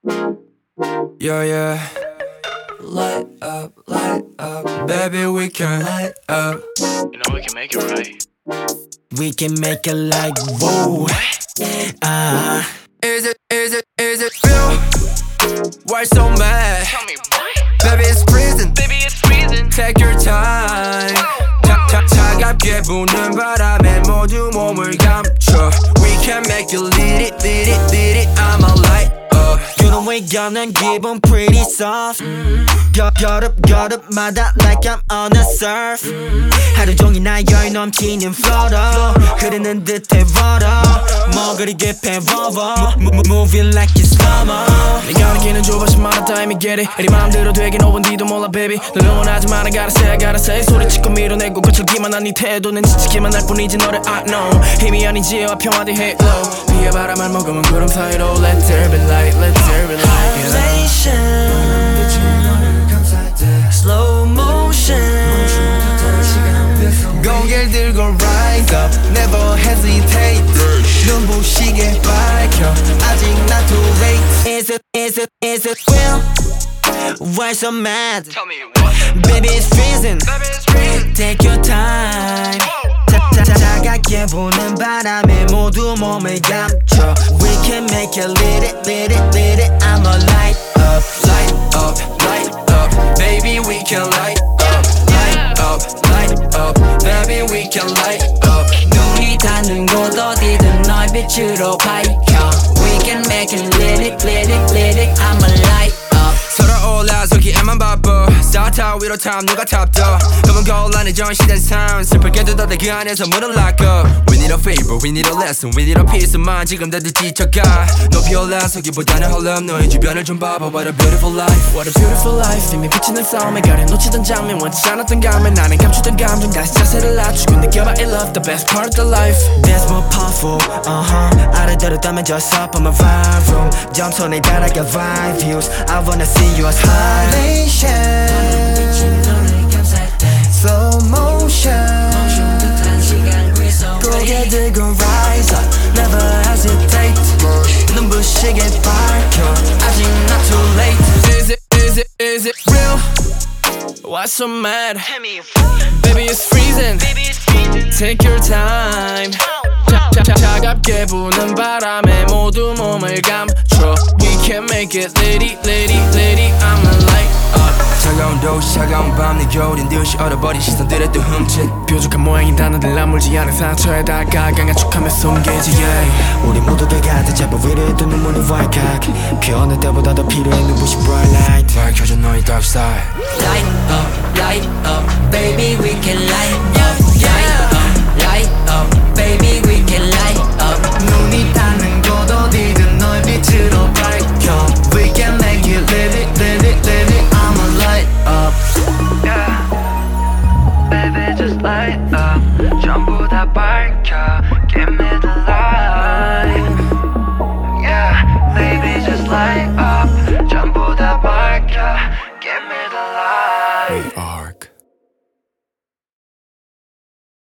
Yeah, yeah. Light up, baby, we can light up. You know we can make it right. We can make it like whoa. Is it real? Why so mad? Tell me what? Baby, it's freezing. Baby, it's freezing. Take your time. 차갑게 부는 바람에 모두 몸을 감춰. We can make it lit it. I'ma light up. You know we gonna 기분 pretty soft. 여름마다 like I'm on a surf. 하루 종일 날 열 넘치는 flow. 흐르는 듯해 water. 머그리게 패버버. Moving like it's slow-mo. 내가 느끼는 조바심 많았다 이미 get it. 이리 마음대로 되긴 5분 뒤도 몰라 baby. 널 응원하지만 I gotta say 소리치고 밀어내고 거칠기만 한 네 태도는 지치기만 할 뿐이지 너를 I know. 힘이 아닌 지혜와 평화의 halo. 비에 바람을 머금은 구름 사이로 Let there be light, let there be light. Slow motion. 고개를 들고 rise up, never hesitate. 눈부시게 밝혀, 아직 not too late. Is it real? Why so mad? Tell me what? Baby it's freezing. Baby, it's freezing. Take your time. 차갑게 부는 바람에 모두 몸을 감춰. We can make it lit it. I'ma light up. Baby, we can light up. Light up, baby, we can light up. 눈이 닿는 곳 어디든 널 빛으로 밝혀. We can make it lit it. I'ma light up. 서로 올라서기에만 바빠. 스타트 위로 탐 누가 탑더. 검은 거울 안에 전시된 삶 슬프게 뜯어대 그 안에서 문을 lock up. We need a favor, we need a lesson, we need a peace of mind. 지금 다들 지쳐가. 높이 올라서기보다는 홀름 너의 주변을 좀 봐봐. What a beautiful life. What a beautiful life. 이미 비치는 싸움에 가려놓치던 장면 원치 않았던 감에 나는 감추던 감정 다시 자세를 낮추고 느껴봐 I love the best part of the life. That's more powerful. 알아들었다면 just up on my vibe room. 점선에 달아가 vibe views. I wanna see you as high. Slow motion. 고개 들고 rise up, never hesitate. 눈부시게 밝혀, 아직 not too late. Is it real? Why so mad? Tell me what? Baby it's freezing. Baby, it's freezing. Take your time. 차갑게 부는 바람에 모두 몸을 감춰. We can make it litty. I'ma light up. 차가운 도시 차가운 밤 내 겨울인 듯이 얼어버린 시선들의 또 흠칫. 뾰족한 모양인 단어들 아물지 않은 상처에다가 강한 촉함에 숨기지 yeah. 우리 모두가 가득 잡아 위를 또 눈물이 왈칵. 피어날 때보다 더 필요해 눈부신 bright light. 밝혀줘 너의 dark side. Light up, baby we can light